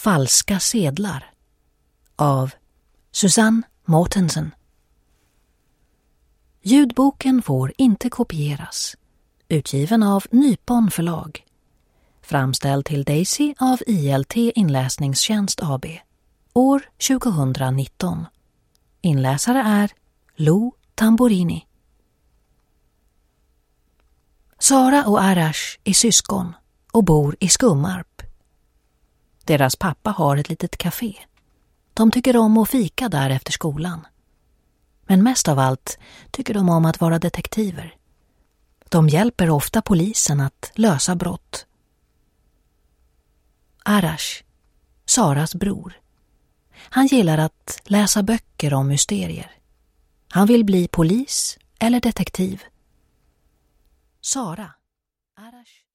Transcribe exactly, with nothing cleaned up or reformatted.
Falska sedlar av Susanne Mortensen. Ljudboken får inte kopieras. Utgiven av Nypon förlag. Framställd till Daisy av I L T Inläsningstjänst A B. År tjugohundranitton. Inläsare är Lou Tamborini. Sara och Arash är syskon och bor i Skummarp. Deras pappa har ett litet café. De tycker om att fika där efter skolan. Men mest av allt tycker de om att vara detektiver. De hjälper ofta polisen att lösa brott. Arash, Saras bror. Han gillar att läsa böcker om mysterier. Han vill bli polis eller detektiv. Sara, Arash